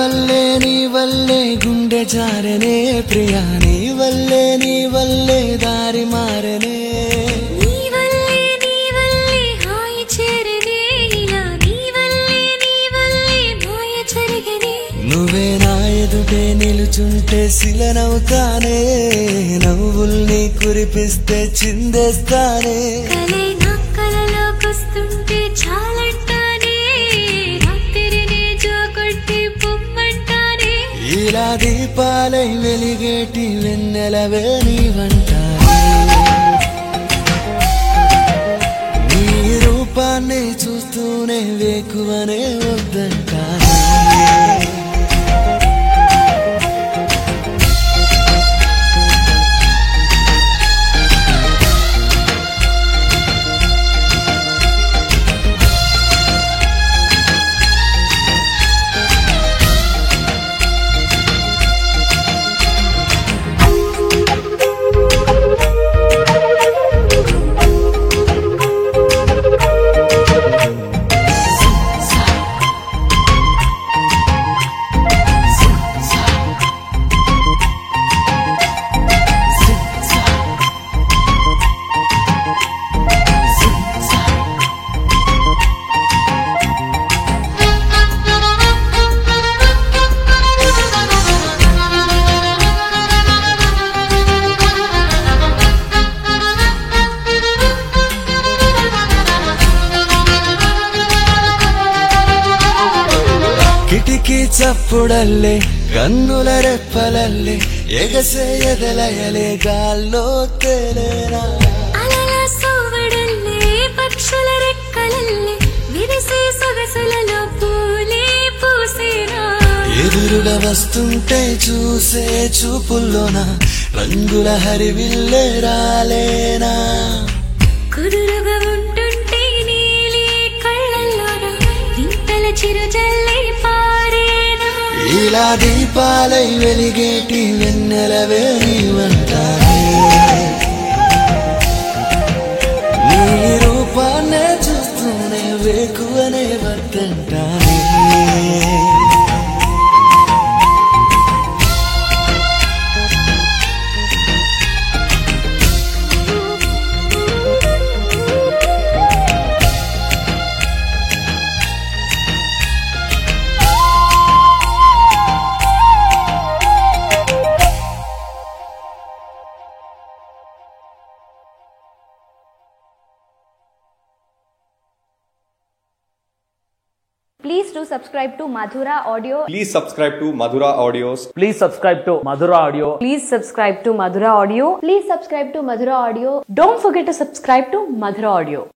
వల్లే గుండె జారనే ప్రియా, నీ వల్లే దారి మారనే. నీ వల్లే హాయి చేరనే ఇలా, నీ వల్లే మాయ జరిగనే. నువ్వే నా ఎదుటే నిలుచుంటే శిలనవుతానే, నవ్వుల్ని కురిపిస్తే చిందేస్తానే. కలే నా కలలోకొస్తుంటే చాలంటానే, రాత్రినే జోకొట్టి పొమ్మంటానే. ఇలా దీపాలై వెలిగేటి వెన్నెలవే నీవంటానే. నీ రూపాన్ని చూస్తూనే వేకువనే వద్దంటానే. ಕಿಟಕಿ ಚಪ್ಪುಡಲ್ಲೇ ಕನ್ನುಲ ರೆಪ್ಪಲಲ್ಲೇ ಎಗಸೆ ಎದೆಲಯಲೆ ಗಾల్లో ತೇಲೇನಾ. అలల సోవడల్లే పక్షుల రెక్కలల్లే విరిసే సొగసులలో పూలే పూసేనా. ఎదురుగా వస్తుంటే చూసే చూపుల్లోన రంగుల హరివిల్లే రాలేనా. కుదురుగా ఉంటుంటే నీలి కళ్ళల్లోన వింతల చిరుజల్లే పారేనా. ఇలా దీపాలై వెలిగేటి వెన్నెలవే నీవంటానే. నీ రూపాన్నే చూస్తూనే వేకువనే వద్దంటానే. Please do subscribe to Madhura Audio. Please subscribe to Madhura Audios. Please subscribe to Madhura Audio. Please subscribe to Madhura Audio. Please subscribe to Madhura Audio. Don't forget to subscribe to Madhura Audio.